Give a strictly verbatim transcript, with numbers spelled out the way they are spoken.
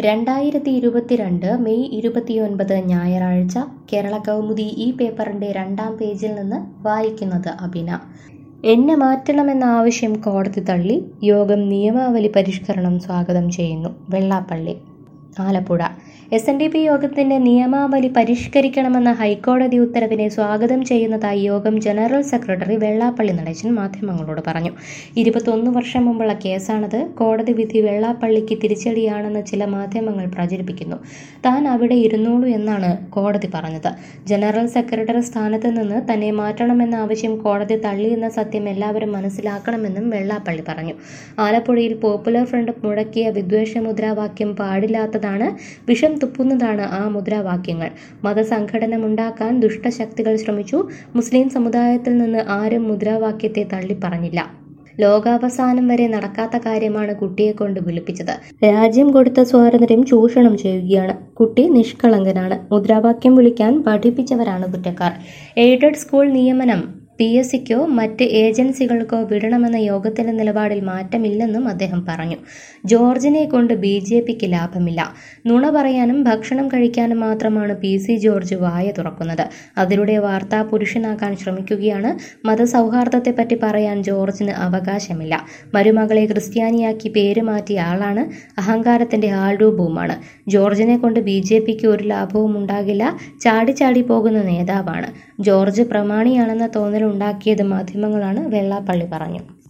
രണ്ടായിരത്തി ഇരുപത്തിരണ്ട് മെയ് ഇരുപത്തിയൊൻപത് ഞായറാഴ്ച കേരള കൗമുദി ഈ പേപ്പറിന്റെ രണ്ടാം പേജിൽ നിന്ന് വായിക്കുന്നത് അബിന. എന്നെ മാറ്റണമെന്ന ആവശ്യം കോടതി തള്ളി. യോഗം നിയമാവലി പരിഷ്കരണം സ്വാഗതം ചെയ്യുന്നു. Vellappally, Alappuzha. S N D P യോഗത്തിന്റെ നിയമാവലി പരിഷ്കരിക്കണമെന്ന ഹൈക്കോടതി ഉത്തരവിനെ സ്വാഗതം ചെയ്യുന്നതായി യോഗം ജനറൽ സെക്രട്ടറി വെള്ളാപ്പള്ളി നടേശൻ മാധ്യമങ്ങളോട് പറഞ്ഞു. ഇരുപത്തൊന്ന് വർഷം മുമ്പുള്ള കേസാണത്. കോടതി വിധി വെള്ളാപ്പള്ളിക്ക് തിരിച്ചടിയാണെന്ന് ചില മാധ്യമങ്ങൾ പ്രചരിപ്പിക്കുന്നു. താൻ അവിടെ ഇരുന്നോളൂ എന്നാണ് കോടതി പറഞ്ഞത്. ജനറൽ സെക്രട്ടറി സ്ഥാനത്ത് നിന്ന് തന്നെ മാറ്റണമെന്ന ആവശ്യം കോടതി തള്ളിയെന്ന സത്യം എല്ലാവരും മനസ്സിലാക്കണമെന്നും വെള്ളാപ്പള്ളി പറഞ്ഞു. ആലപ്പുഴയിൽ പോപ്പുലർ ഫ്രണ്ട് മുഴക്കിയ വിദ്വേഷ മുദ്രാവാക്യം പാടില്ലാത്തതാണ്, വിഷം തുപ്പുന്നതാണ് ആ മുദ്രാവാക്യങ്ങൾ. മതസംഘടനമുണ്ടാക്കാൻ ദുഷ്ടശക്തികൾ ശ്രമിച്ചു. മുസ്ലിം സമുദായത്തിൽ നിന്ന് ആരും മുദ്രാവാക്യത്തെ തള്ളിപ്പറഞ്ഞില്ല. ലോകാവസാനം വരെ നടക്കാത്ത കാര്യമാണ് കുട്ടിയെ കൊണ്ട് വിളിപ്പിച്ചത്. രാജ്യം കൊടുത്ത സ്വാതന്ത്ര്യം ചൂഷണം ചെയ്യുകയാണ്. കുട്ടി നിഷ്കളങ്കനാണ്. മുദ്രാവാക്യം വിളിക്കാൻ പഠിപ്പിച്ചവരാണ് കുറ്റക്കാർ. എയ്ഡഡ് സ്കൂൾ നിയമനം പി എസ് സിക്കോ മറ്റ് ഏജൻസികൾക്കോ വിടണമെന്ന യോഗത്തിന്റെ നിലപാടിൽ മാറ്റമില്ലെന്നും അദ്ദേഹം പറഞ്ഞു. ജോർജിനെ കൊണ്ട് ബി ജെ പിക്ക് ലാഭമില്ല. നുണ പറയാനും ഭക്ഷണം കഴിക്കാനും മാത്രമാണ് പി സി ജോർജ് വായ തുറക്കുന്നത്. അതിലൂടെ വാർത്താ പുരുഷനാക്കാൻ ശ്രമിക്കുകയാണ്. മതസൗഹാർദ്ദത്തെപ്പറ്റി പറയാൻ ജോർജിന് അവകാശമില്ല. മരുമകളെ ക്രിസ്ത്യാനിയാക്കി പേര് മാറ്റിയ ആളാണ്. അഹങ്കാരത്തിന്റെ ആൾരൂപവുമാണ്. ജോർജിനെ കൊണ്ട് ബി ജെ പിക്ക് ഒരു ലാഭവും ഉണ്ടാകില്ല. ചാടി ചാടി പോകുന്ന നേതാവാണ്. ജോർജ് പ്രമാണിയാണെന്ന തോന്നൽ ഉണ്ടാക്കിയത് മാധ്യമങ്ങളാണ്, വെള്ളാപ്പള്ളി പറഞ്ഞു.